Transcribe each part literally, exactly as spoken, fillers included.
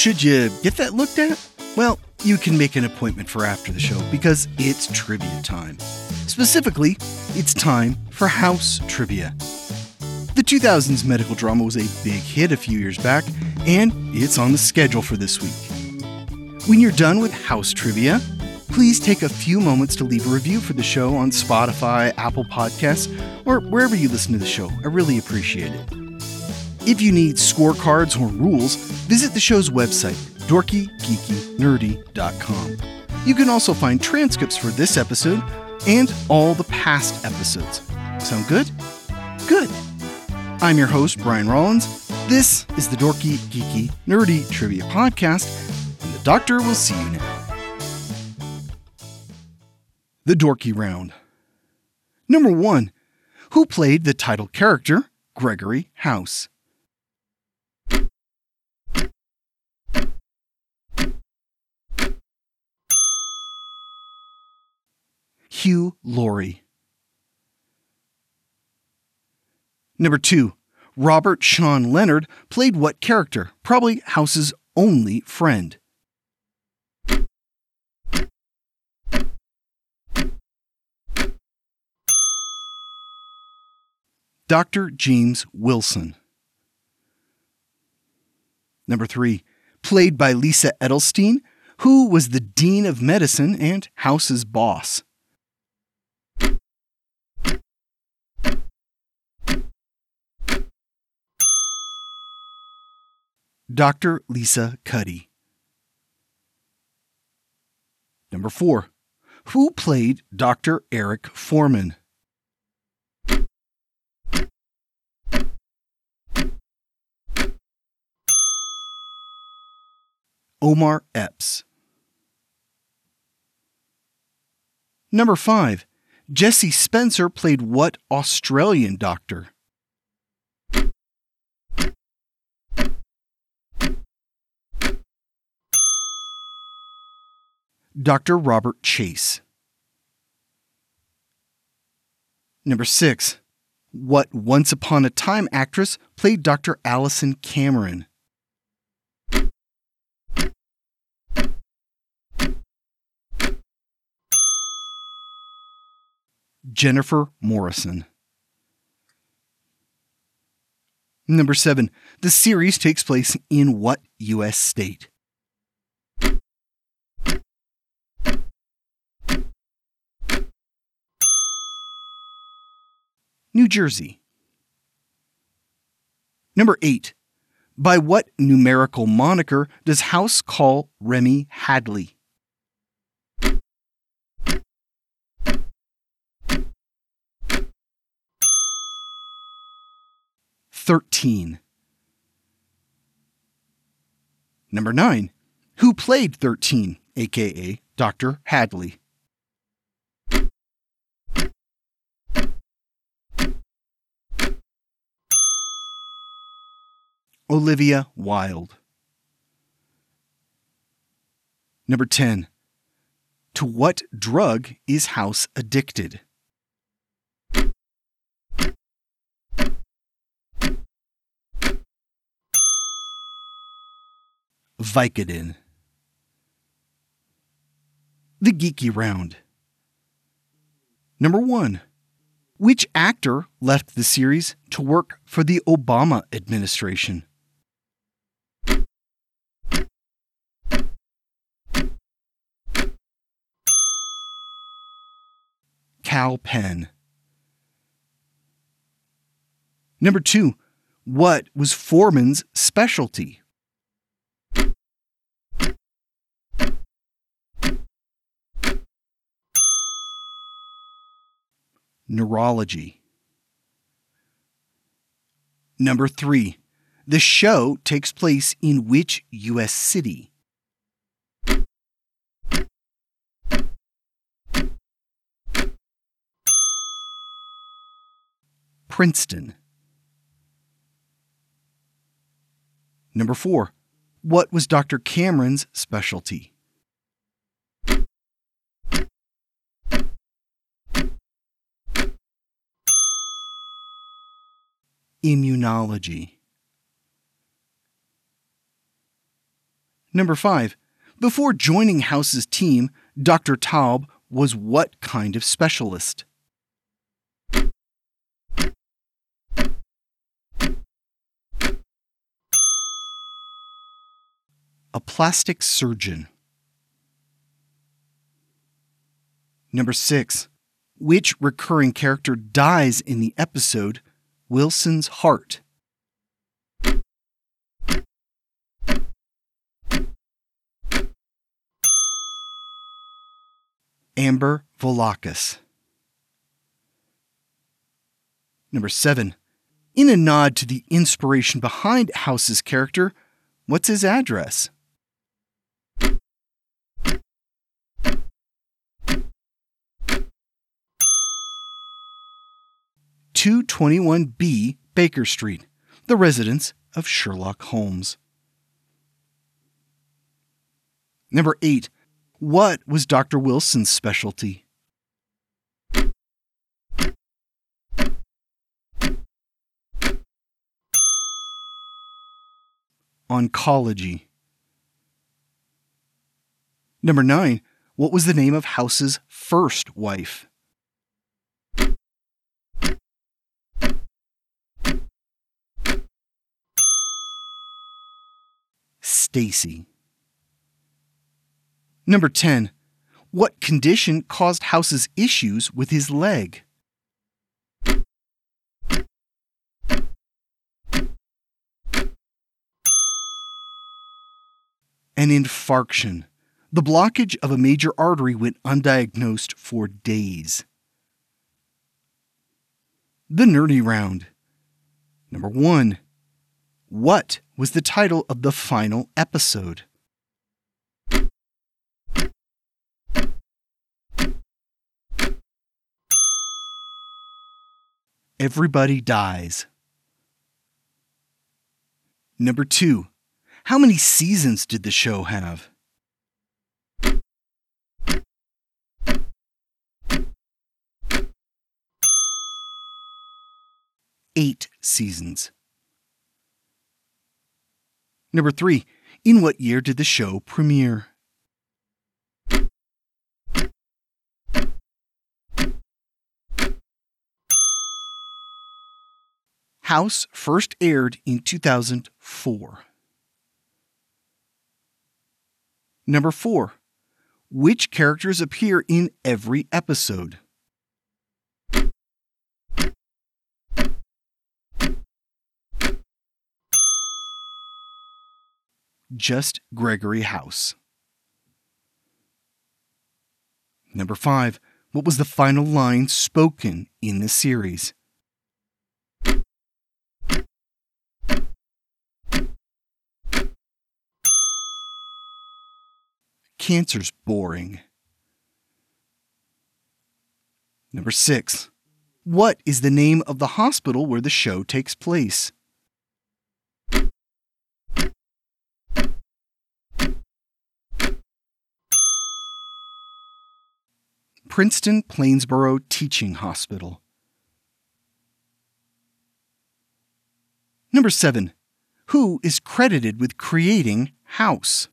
Should you get that looked at? Well, you can make an appointment for after the show because it's trivia time. Specifically, it's time for House Trivia. The two thousands medical drama was a big hit a few years back, and it's on the schedule for this week. When you're done with House Trivia, please take a few moments to leave a review for the show on Spotify, Apple Podcasts, or wherever you listen to the show. I really appreciate it. If you need scorecards or rules, visit the show's website, dorky geeky nerdy dot com. You can also find transcripts for this episode and all the past episodes. Sound good? Good. I'm your host, Brian Rollins. This is the Dorky, Geeky, Nerdy Trivia Podcast, and the doctor will see you now. The Dorky Round. Number one. Who played the title character, Gregory House? Hugh Laurie. Number two. Robert Sean Leonard played what character? Probably House's only friend. Doctor James Wilson. Number three. Played by Lisa Edelstein, who was the Dean of Medicine and House's boss. Doctor Lisa Cuddy. Number four. Who played Doctor Eric Foreman? Omar Epps. Number five. Jesse Spencer played what Australian doctor? Doctor Robert Chase. Number six. What Once Upon a Time actress played Doctor Allison Cameron? Jennifer Morrison. Number seven. The series takes place in what U S state? New Jersey. Number eight. By what numerical moniker does House call Remy Hadley? Thirteen. Number nine. Who played thirteen, aka Doctor Hadley? Olivia Wilde. Number ten. To what drug is House addicted? Vicodin. The Geeky Round. Number one. Which actor left the series to work for the Obama administration? Kal Penn. Number two. What was Foreman's specialty? Neurology. Number three. The show takes place in which U S city? Princeton. Number four. What was Doctor Cameron's specialty? Immunology. Number five. Before joining House's team, Doctor Taub was what kind of specialist? A plastic surgeon. Number six. Which recurring character dies in the episode Wilson's Heart? Amber Volakis. Number seven. In a nod to the inspiration behind House's character, what's his address? two twenty-one B Baker Street, the residence of Sherlock Holmes. Number eight. What was Doctor Wilson's specialty? Oncology. Number nine. What was the name of House's first wife? Stacy. Number ten. What condition caused House's issues with his leg? An infarction. The blockage of a major artery went undiagnosed for days. The Nerdy Round. Number one. What was the title of the final episode? Everybody Dies. Number two. How many seasons did the show have? Eight seasons. Number three. In what year did the show premiere? House first aired in two thousand four. Number four. Which characters appear in every episode? Just Gregory House. Number five. What was the final line spoken in the series? Cancer's boring. Number six. What is the name of the hospital where the show takes place? Princeton Plainsboro Teaching Hospital. Number seven. Who is credited with creating House?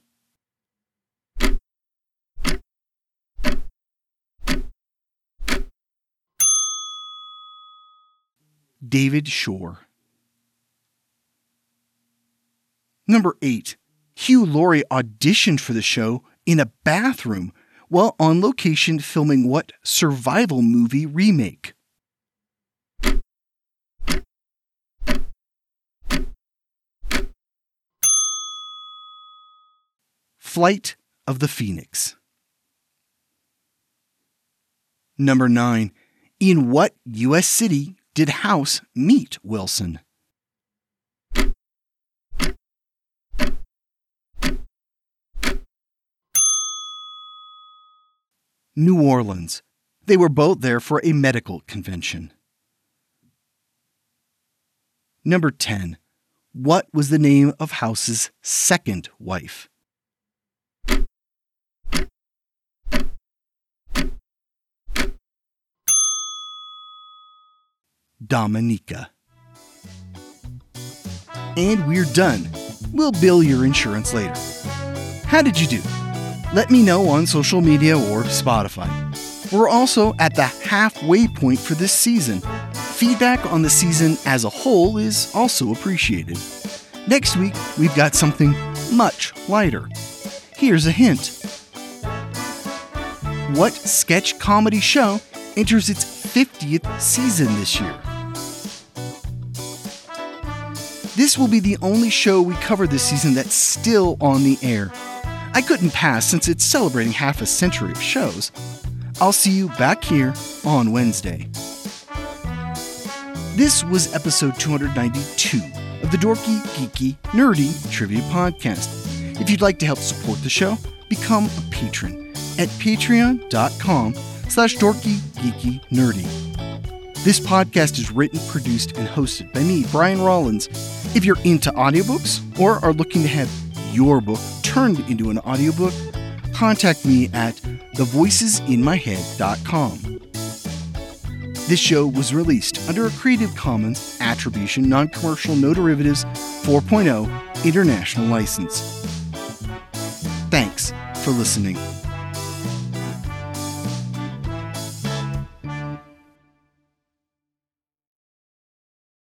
David Shore. Number eight. Hugh Laurie auditioned for the show in a bathroom while on location filming what survival movie remake? Flight of the Phoenix. Number nine. In what U S city did House meet Wilson? New Orleans. They were both there for a medical convention. Number ten. What was the name of House's second wife? Dominica. And we're done. We'll bill your insurance later. How did you do? Let me know on social media or Spotify. We're also at the halfway point for this season. Feedback on the season as a whole is also appreciated. Next week, we've got something much lighter. Here's a hint. What sketch comedy show enters its fiftieth season this year? This will be the only show we cover this season that's still on the air. I couldn't pass since it's celebrating half a century of shows. I'll see you back here on Wednesday. This was episode two ninety-two of the Dorky, Geeky, Nerdy Trivia Podcast. If you'd like to help support the show, become a patron at patreon.com slash dorky, geeky, nerdy. This podcast is written, produced, and hosted by me, Brian Rollins. If you're into audiobooks or are looking to have your book turned into an audiobook, contact me at the voices in my head dot com. This show was released under a Creative Commons Attribution Non-Commercial No Derivatives four point oh International License. Thanks for listening.